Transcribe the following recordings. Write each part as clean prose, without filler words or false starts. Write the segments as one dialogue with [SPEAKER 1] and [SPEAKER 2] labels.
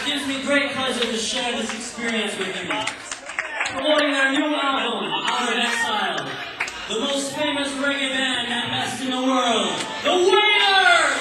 [SPEAKER 1] gives me great pleasure to share this experience with you. Promoting their new album, Out of Exile, the most famous reggae band at best in the world, The Wailers!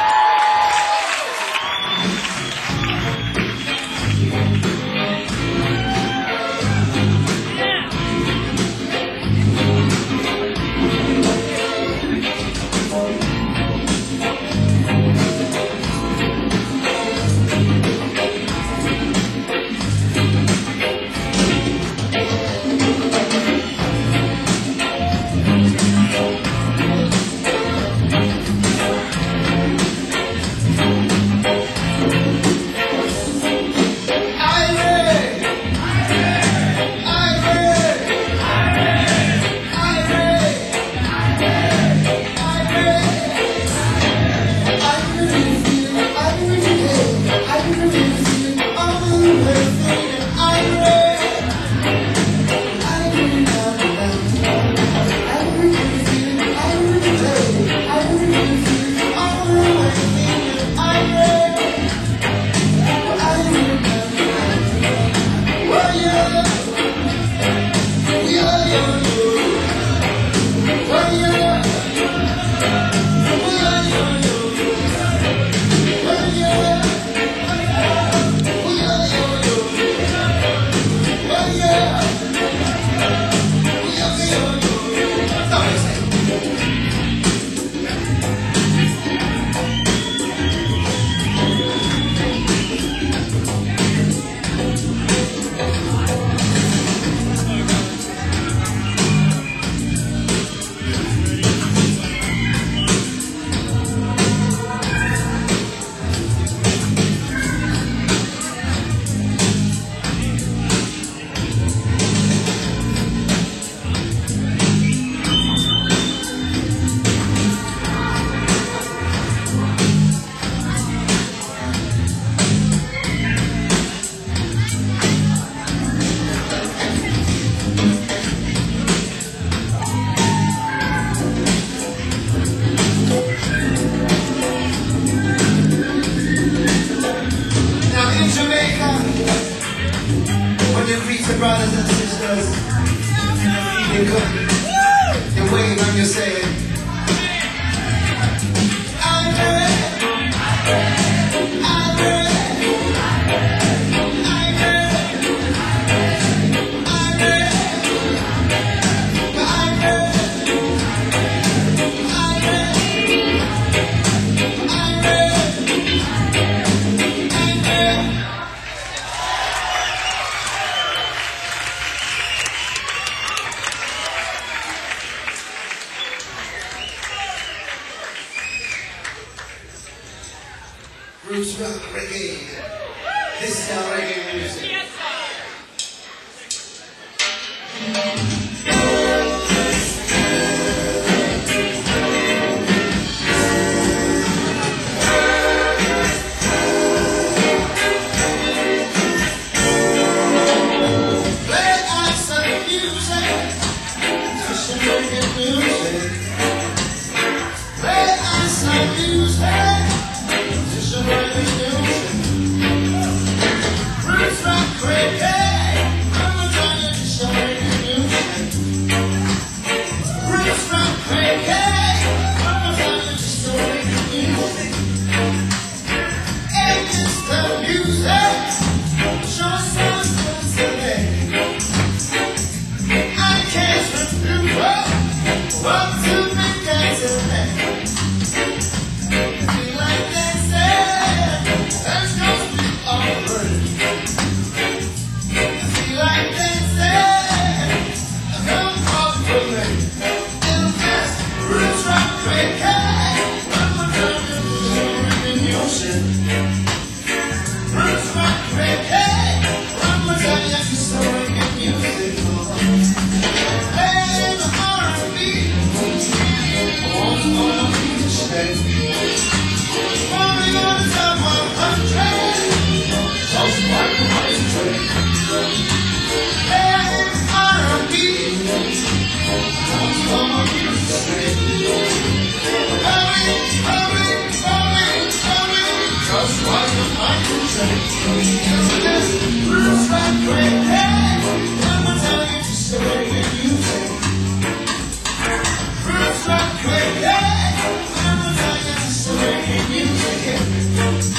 [SPEAKER 2] Brothers and sisters, you good, you're waiting on your saying, I'm ready, I'm ready, I'm ready, I'm ready, I'm Roots rock reggae. This is our reggae music. Play us some music. Some reggae music. Play us some music. Roots rock reggae. I'm gonna try to show you. Roots rock reggae. I'ma tell you to say when you say. Roots rock reggae. I'ma tell you to say when you say.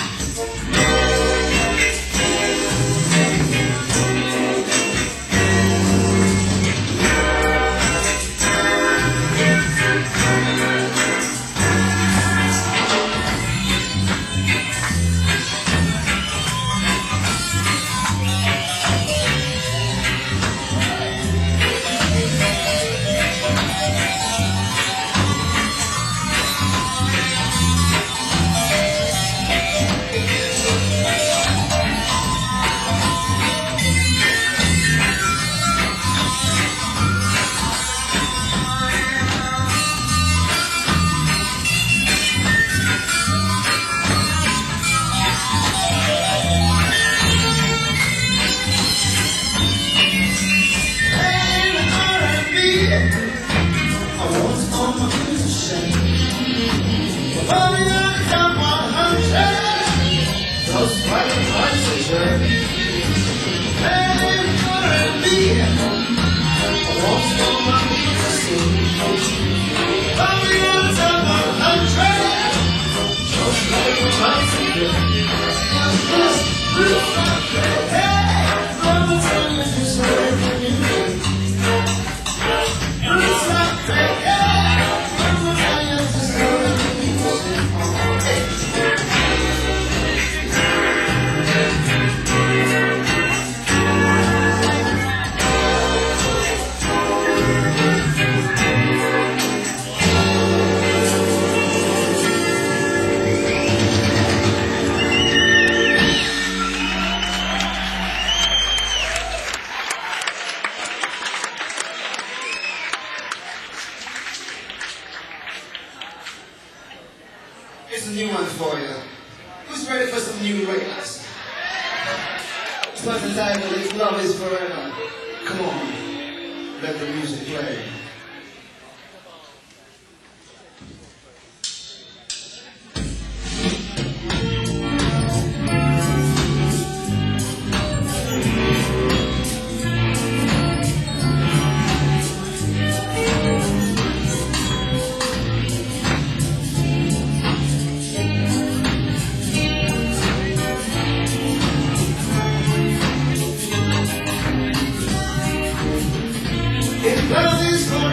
[SPEAKER 2] Here's a new one for you. Who's ready for some new records? It's not the time to live, love is forever. Come on, let the music play. Love is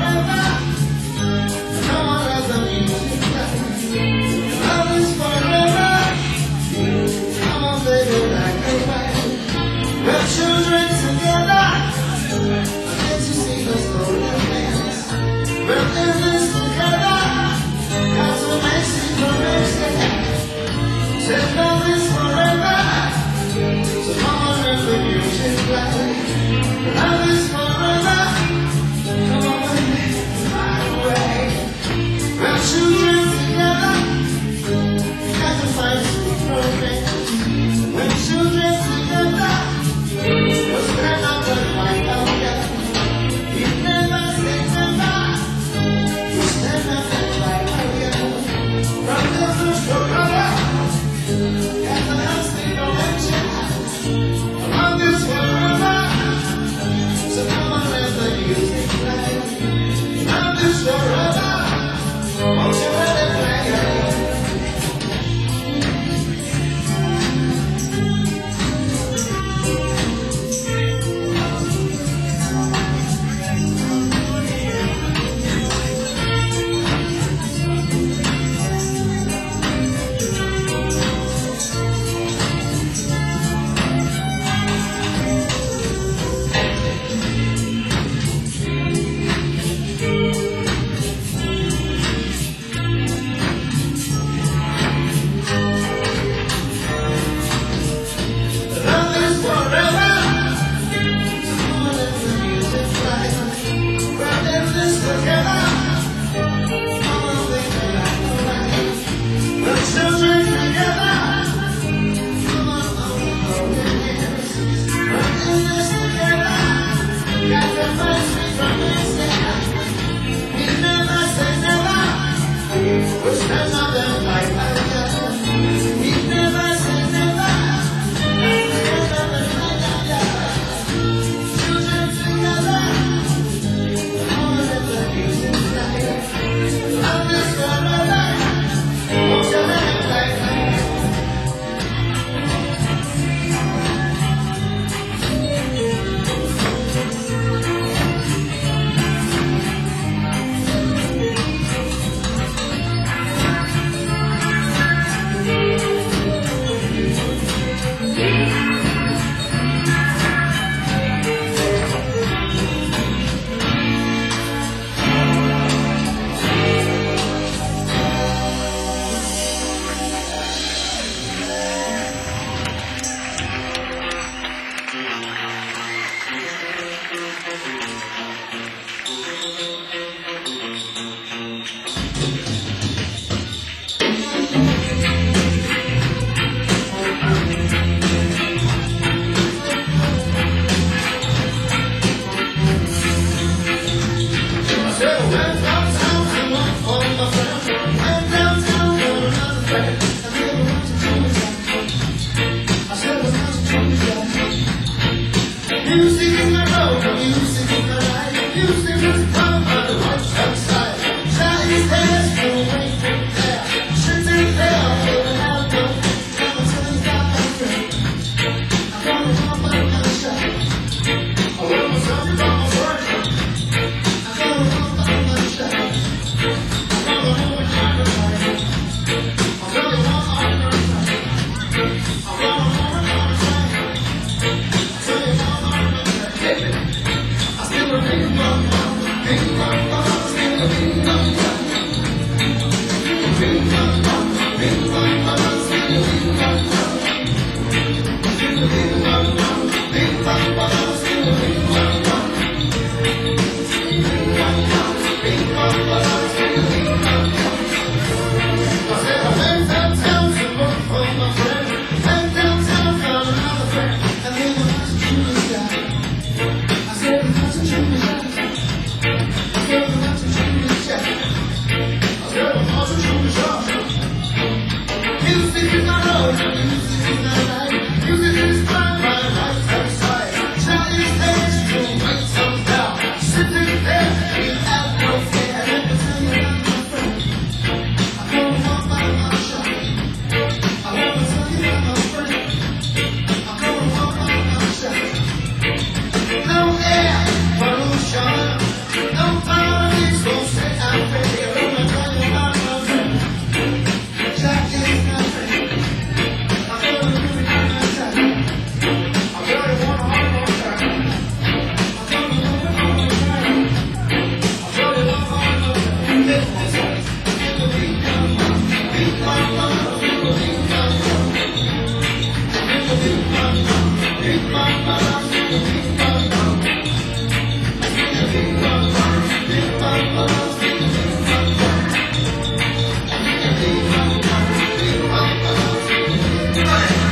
[SPEAKER 2] Music is fine, my life's outside. Chinese days to wait some down. Sitting there, you have no fear. Let me tell you about my friend. I come from my shop. I want to tell you about my friend. I come from my shop. No air pollution, no politics, so say I'm ready. I want to tell you about my friend. Jack is my friend. I feel the music in my time. I really want to hold on time. I feel the music on my time. I really want to hold on time. This is it. Feel the beat, beat my mama. Feel the beat, my mama. Feel the beat, my mama. Beat my mama. Feel the beat, my mama. Feel the beat, my mama. Beat my mama. Feel the beat, my mama. Feel the beat, my mama. Beat my mama. Feel the beat, my mama.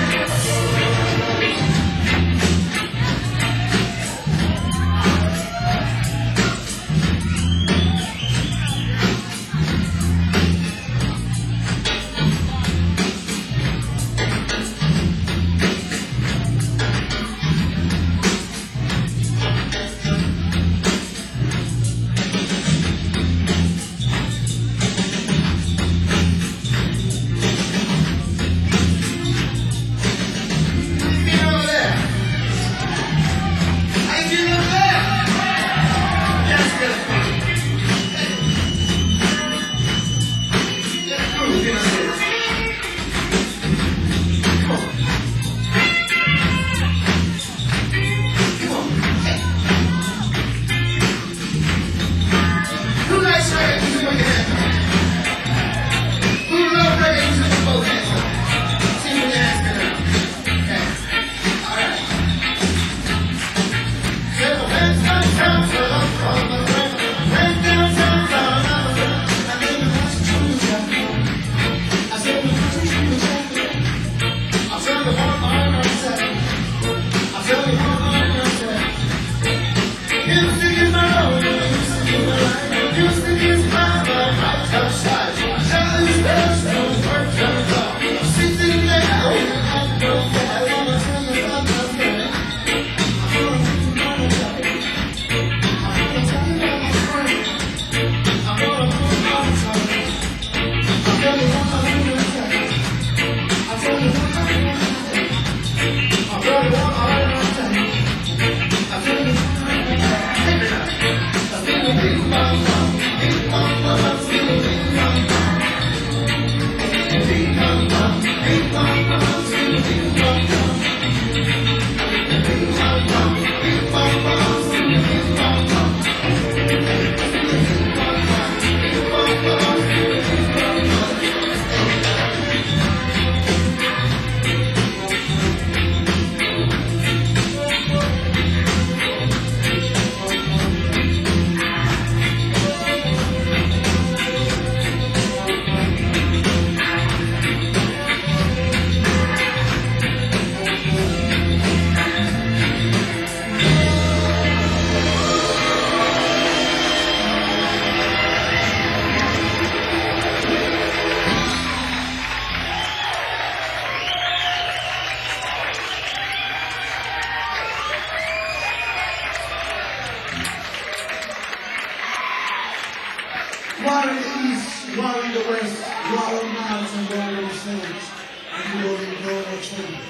[SPEAKER 3] War in the east, war in the west, war in Mars and war in the south, and you don't even know what's happening.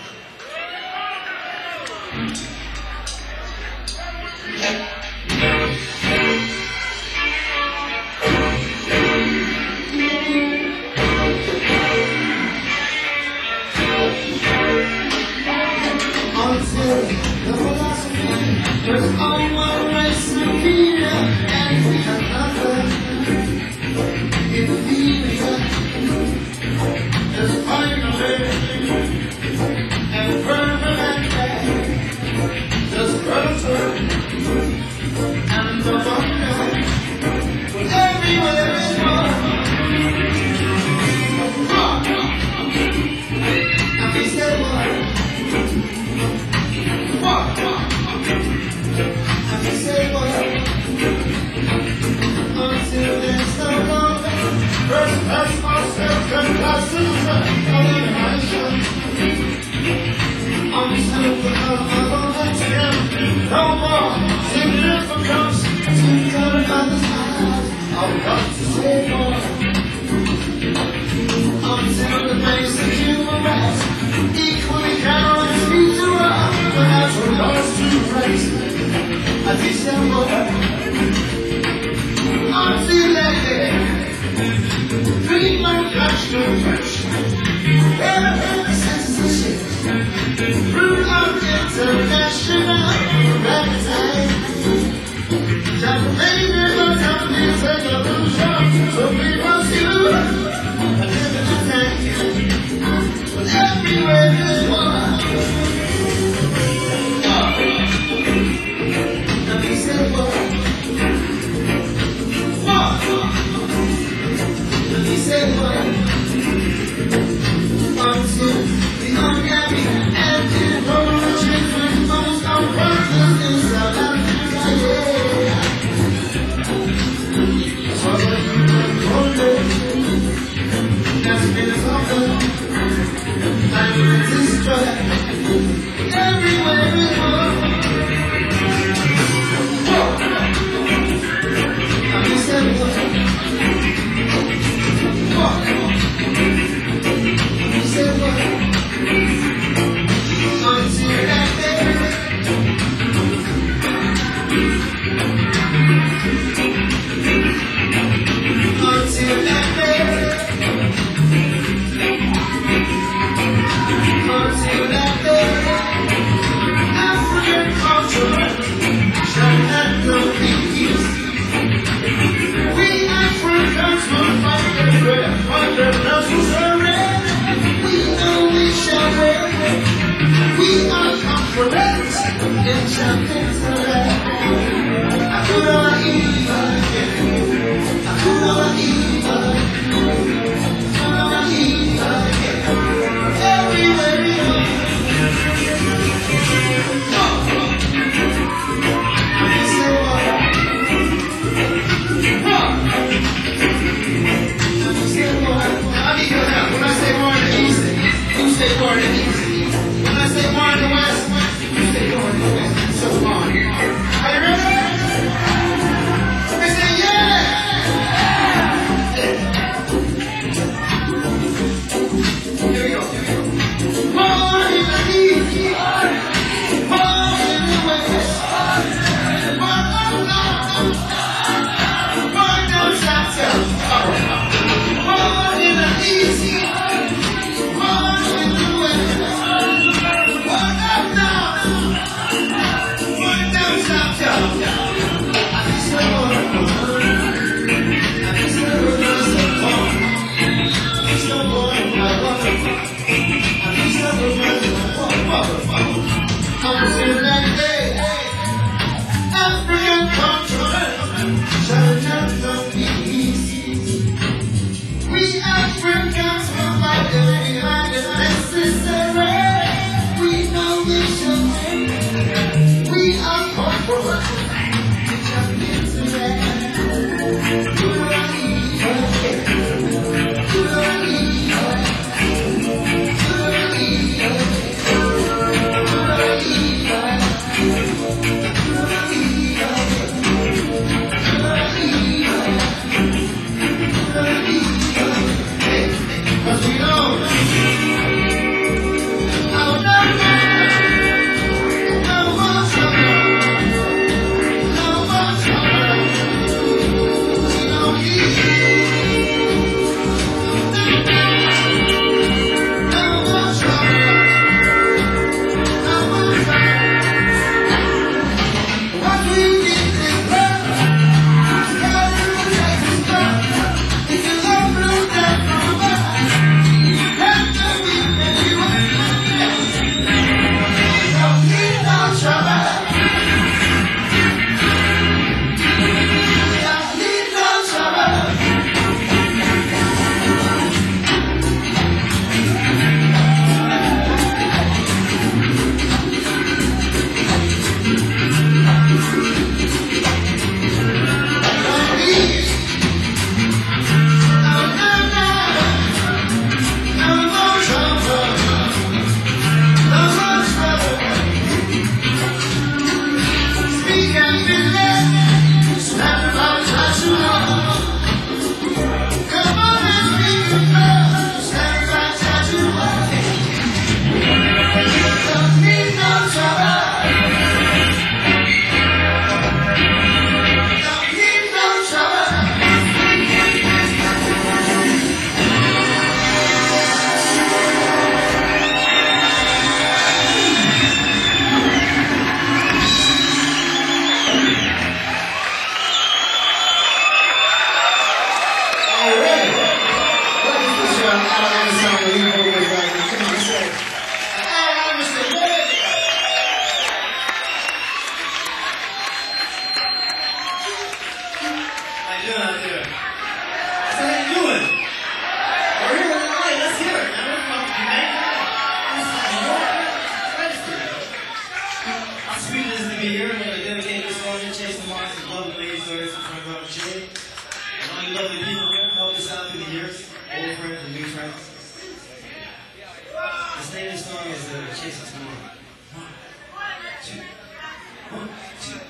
[SPEAKER 2] Until the philosophy, there's only one race to fear, and we have nothing. There's finally and permanent there's brother and the wonder everywhere is one. And we say what? And we say I'm simple, I'm him. No more significance to the other side. I've got to say more. I'm simple, things that human rights equally count as future of, but as regards to race, I teach them more. I'm still dream of national first. Ever heard the censorship? Root of international magazine. Just baby, but tell me take a illusion. So we must do a different thing. But everywhere is one. Let me say what? He said, until the unhappy and the revolution most of workers in South Africa, yeah. So that's been something like this track everywhere in the world. And he said, he said what? Until that day. Until that day. Until that day. African culture shall have no peace. We Africans will fight the bread, fight the necessary. We know we shall win. We are confident in champions of life. I could not even, I could not even, could not even, everywhere we go. I say what? When I say more in the east, you say more in the east. When I say more in the west, you say more in the west. So far. Are you ready? They say yeah! Here we go. More in the east. More in the west. More up, more down, south. More in the east. Until that day, African continent shall never be easy. We Africans will fight the fight is necessary. We know we shall win. We are conquerors. We champions today. Do not even care. Do not even no
[SPEAKER 4] to be here. I'm going to dedicate this song to Chase the Mars and lovely ladies, artists, and friends out of Chile. And all you lovely people here helped us out through the years, old friends and new friends. The name of the song is Chase the Mars. One, two.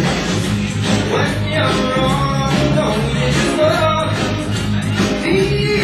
[SPEAKER 2] When you're all alone in the world,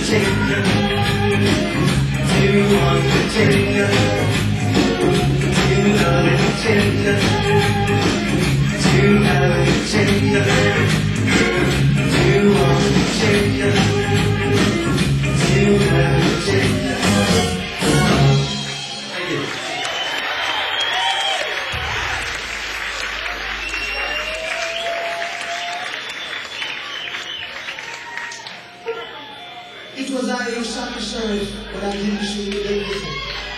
[SPEAKER 2] Undertaker. To Undertaker. To Undertaker. To Undertaker. To Undertaker. To Undertaker. Thank you.
[SPEAKER 3] It was I who shot the sheriff, but I didn't shoot the deputy.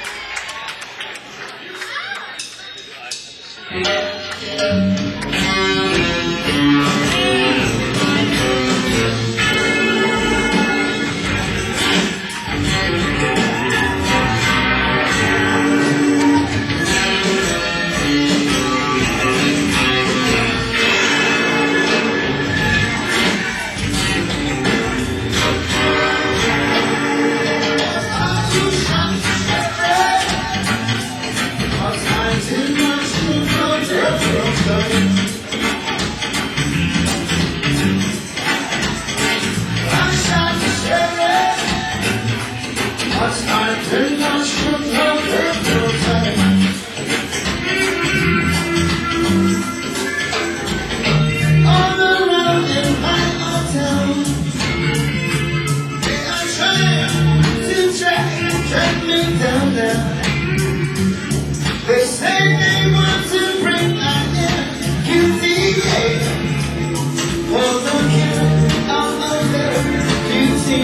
[SPEAKER 2] They say they want to bring my QTA for the cure of their beauty,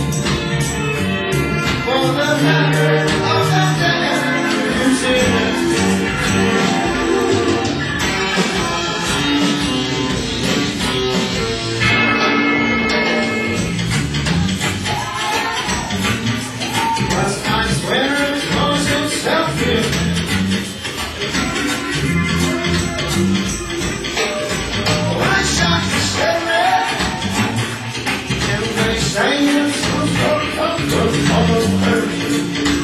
[SPEAKER 2] for the matter of their beauty. But I swear it was yourself here. Say it's so come on earth.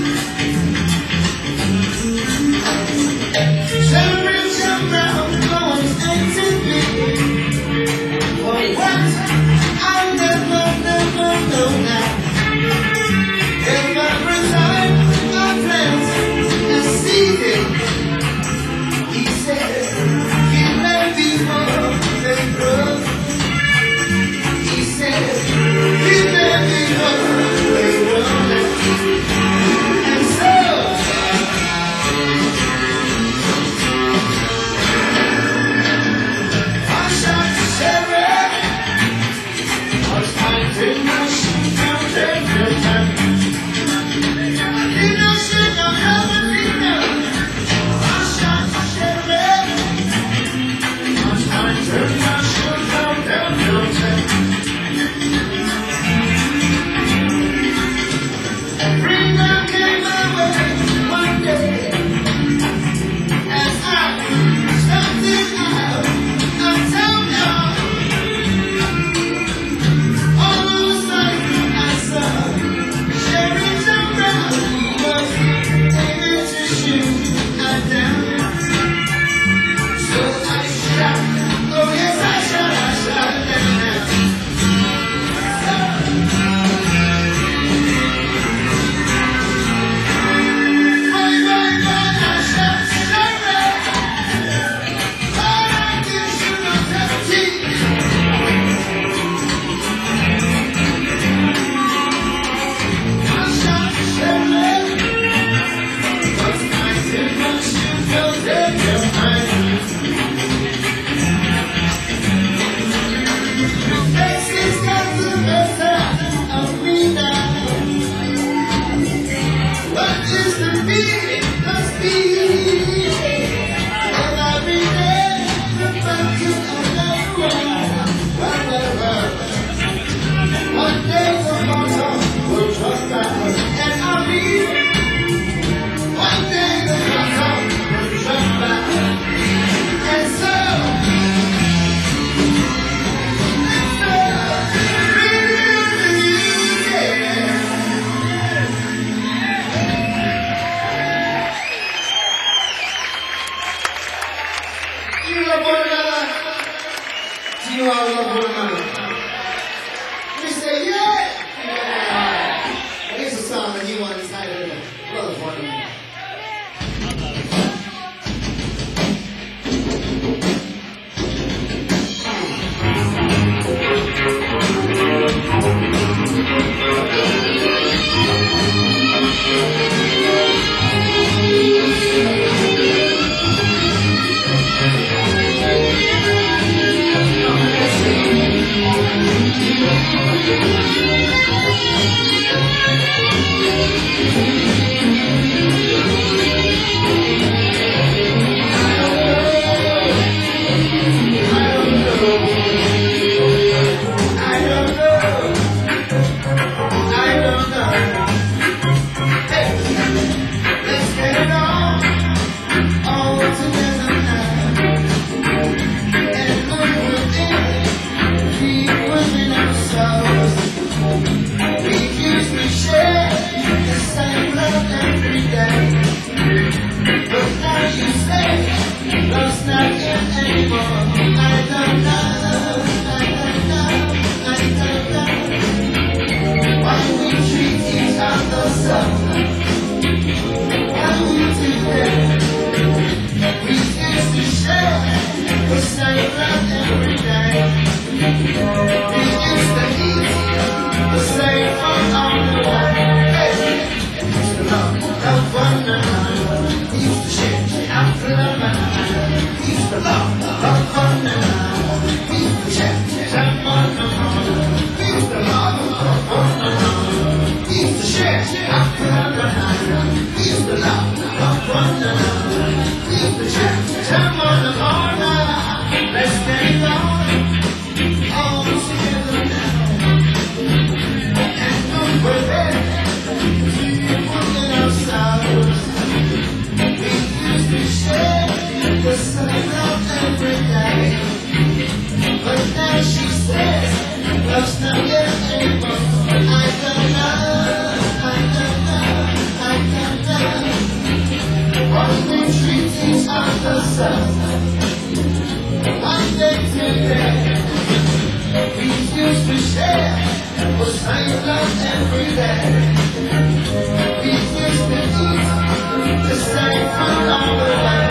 [SPEAKER 2] every day. We twist and eat the same food all the way.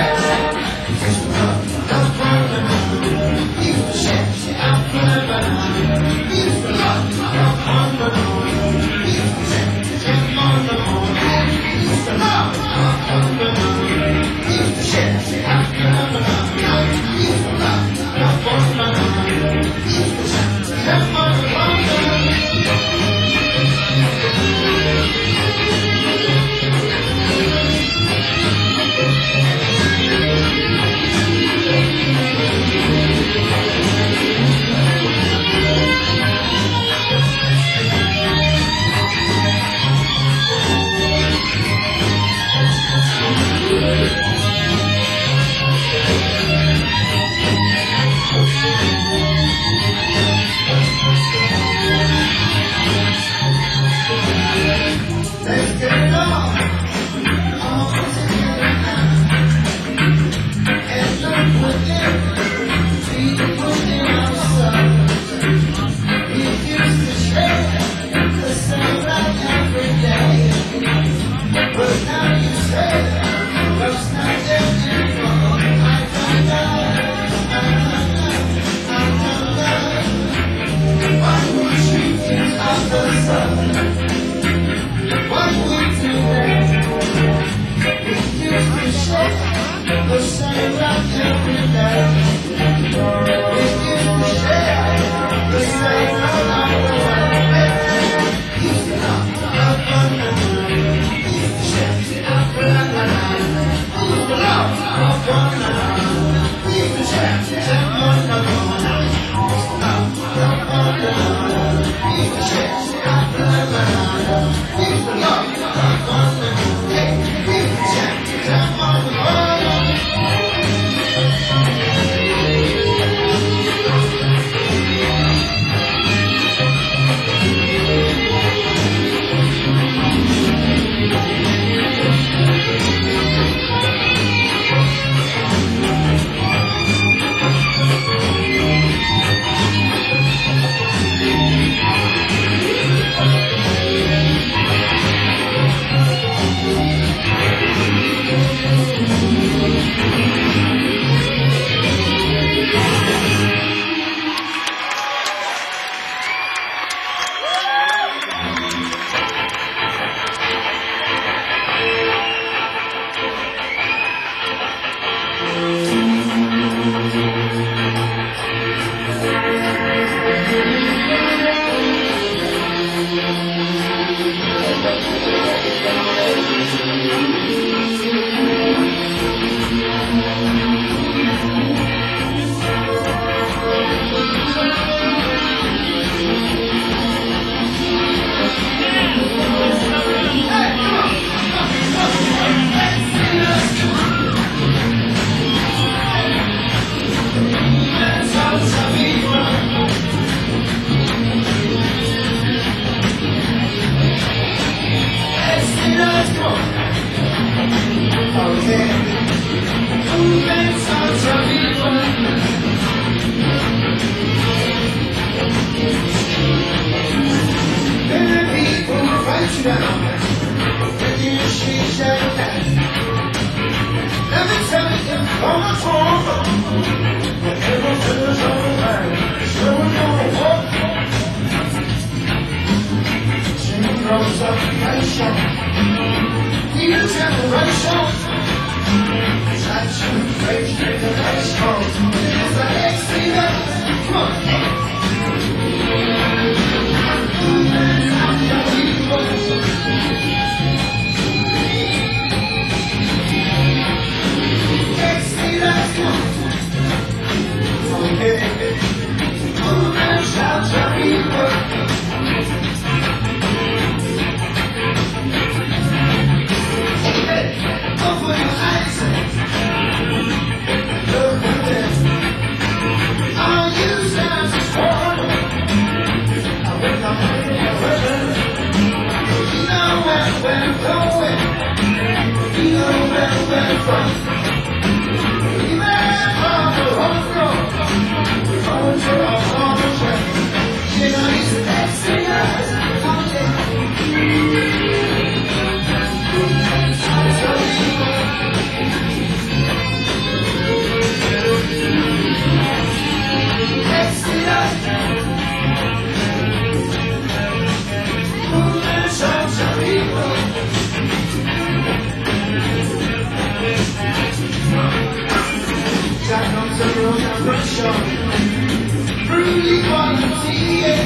[SPEAKER 2] Let's get it on. All together now. And look within. We put in ourselves. We used to share the same life every day. But now you say love's not there anymore. I don't know. Why would you think of the sun? What would you do? We used to share the same life every day. We used to share the same love all the way. Used to love, used to share, used to love, used to share, used to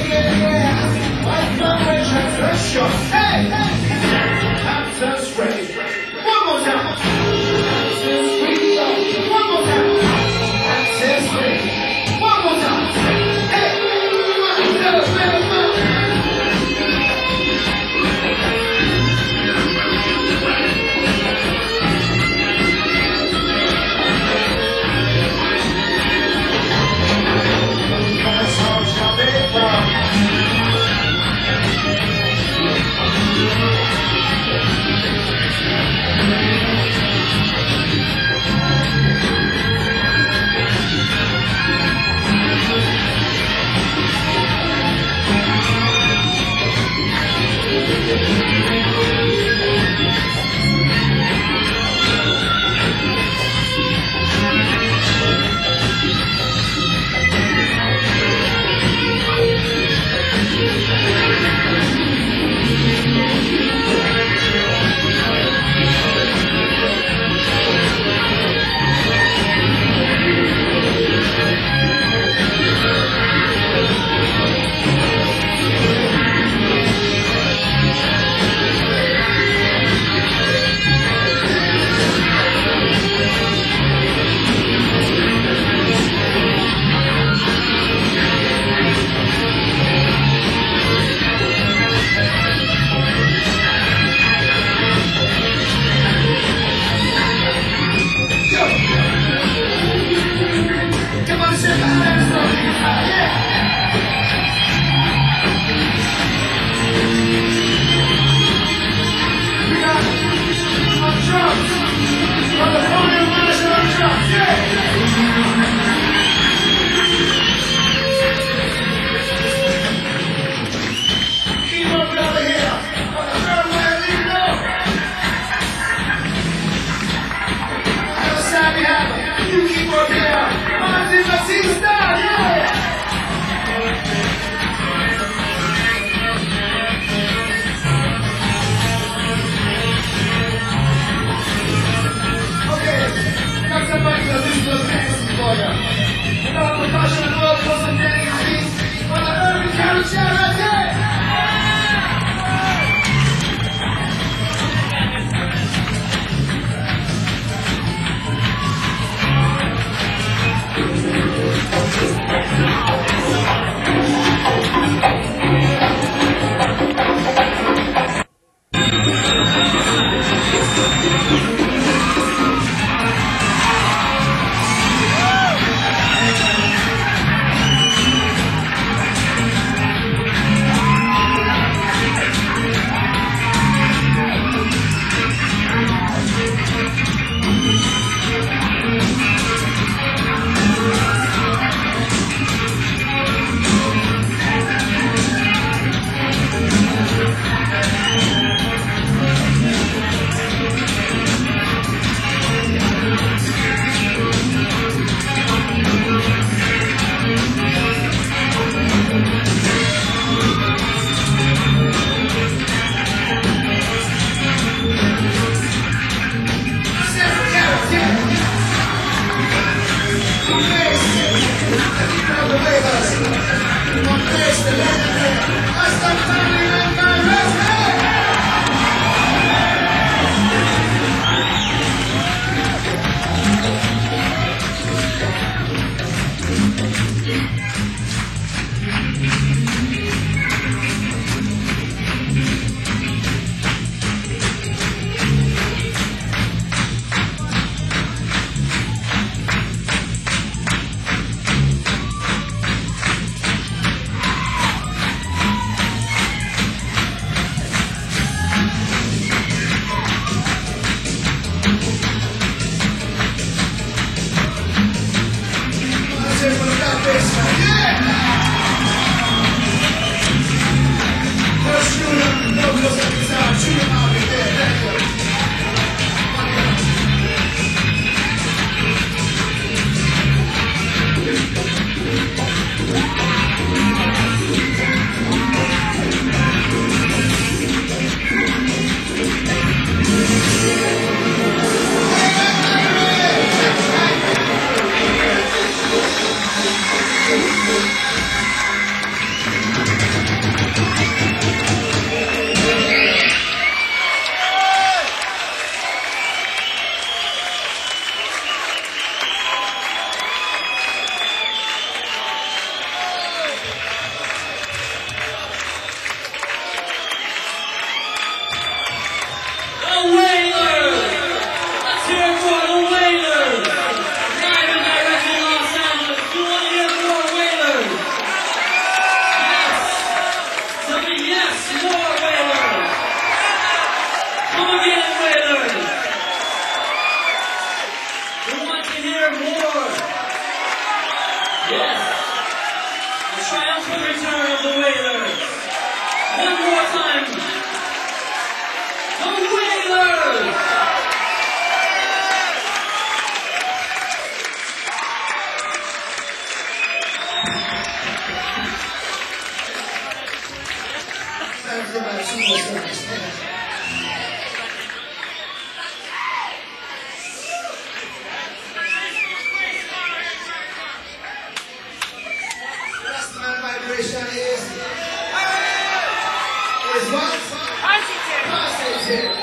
[SPEAKER 2] yeah. White collar transfer short. Hey, hey. Access rate. One more time. Access rate. One more time. Access rate. One more time. Hey, That's the vibration is what? Positive.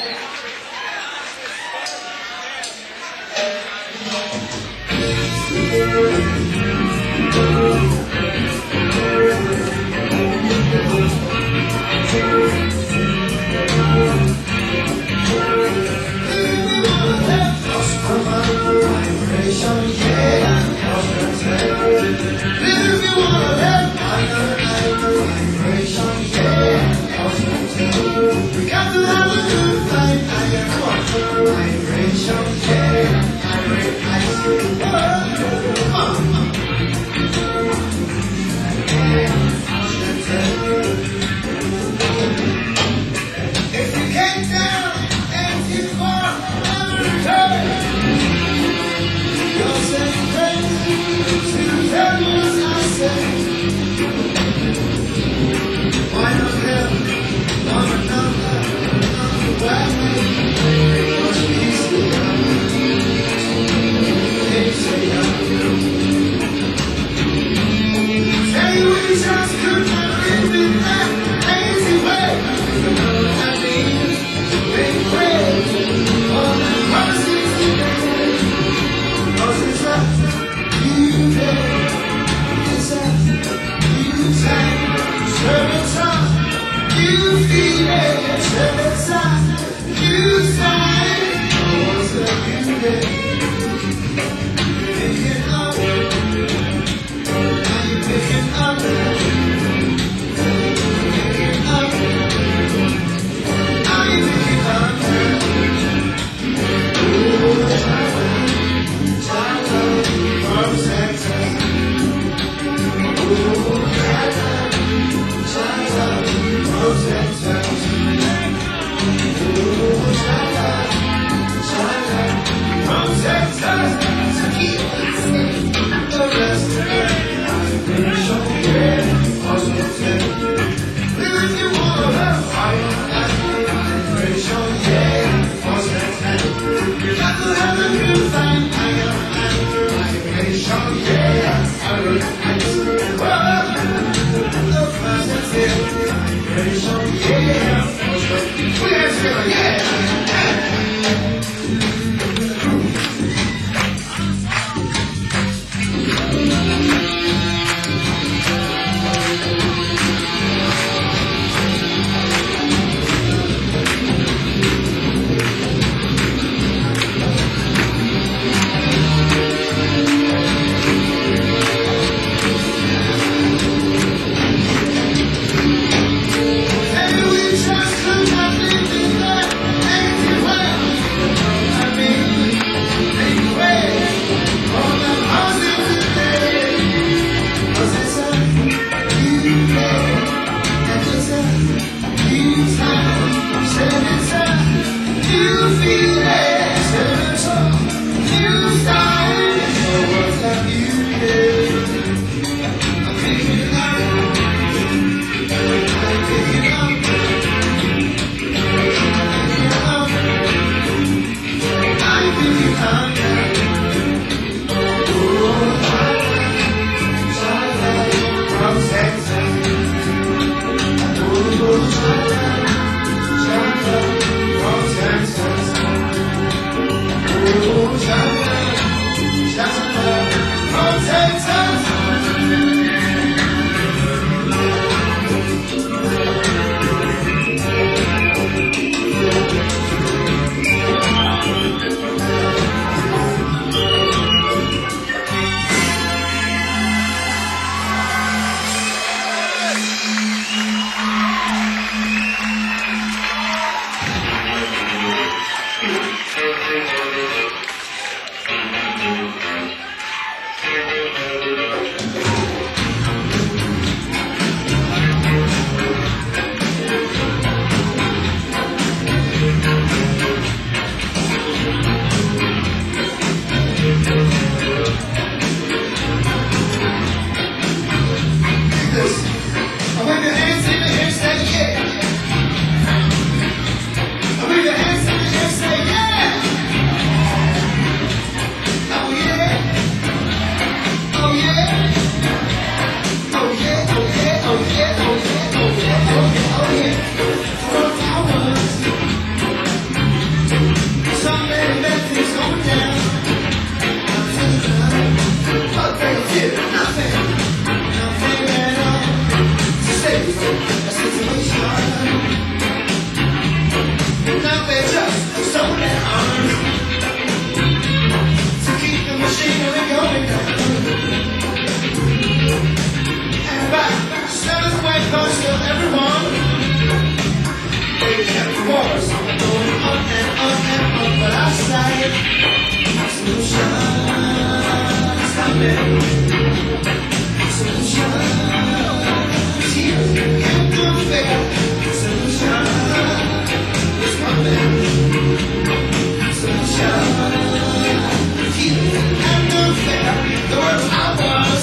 [SPEAKER 2] wars going on and on and on, but outside, solution is coming. Solution is here and good fair. Solution is coming. Solution is here and good fair. The word powers.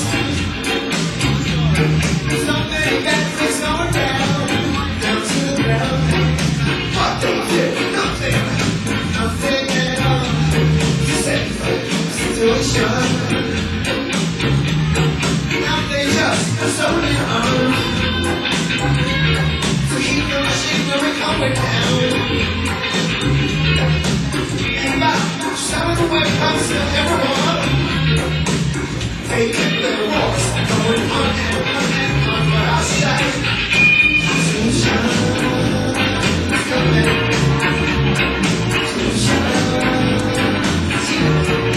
[SPEAKER 2] Something that is going down to the ground. What they did, nothing at all. Set the situation. Now they just holding on to keep the machinery going down. And about some of the weapons to everyone. They keep the wars going on and on and on, but outside, solution is coming. Solution is here.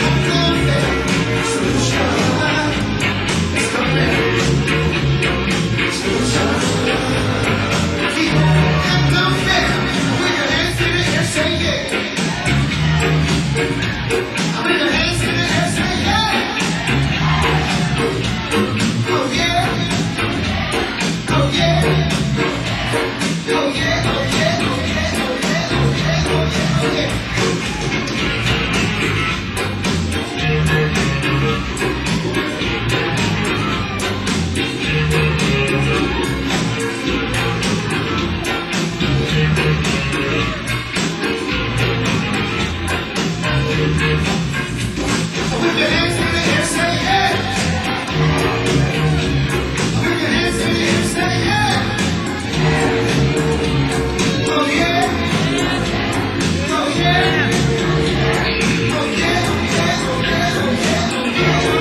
[SPEAKER 2] Solution is coming. Solution is here. And come fair. With your hands to the air, say yeah. With your hands to the air, say yeah. Oh yeah, oh yeah, oh yeah, oh yeah, oh yeah, oh yeah, oh yeah, oh yeah, oh yeah. With your hands in the air, say yeah. With your hands in the air, say yeah. Oh yeah. Oh yeah. Oh yeah. Oh yeah. Oh yeah. Oh yeah. Oh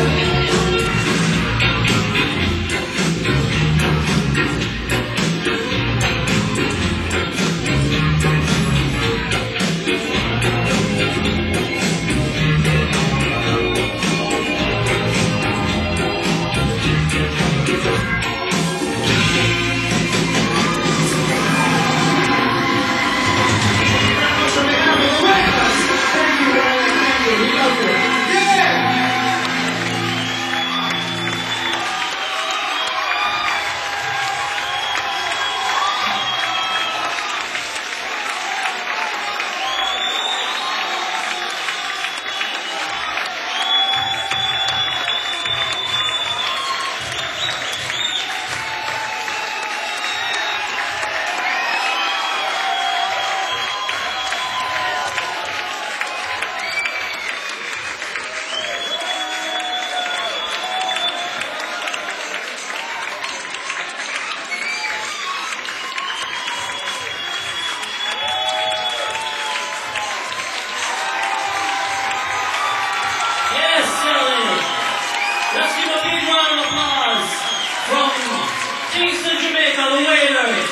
[SPEAKER 1] Yes, gentlemen. Let's give a big round of applause from Kingston, Jamaica, the Wailers.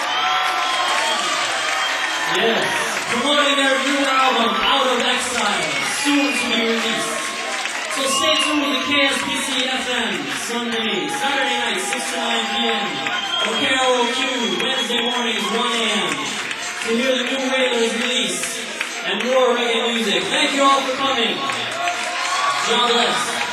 [SPEAKER 1] Yes, promoting their new album, Out of Exile, soon to be released. So stay tuned to the KSPC FM, Saturday night, 6 to 9 p.m. or KROQ, Wednesday mornings, 1 a.m. to hear the new Wailers release and more reggae music. Thank you all for coming. God bless.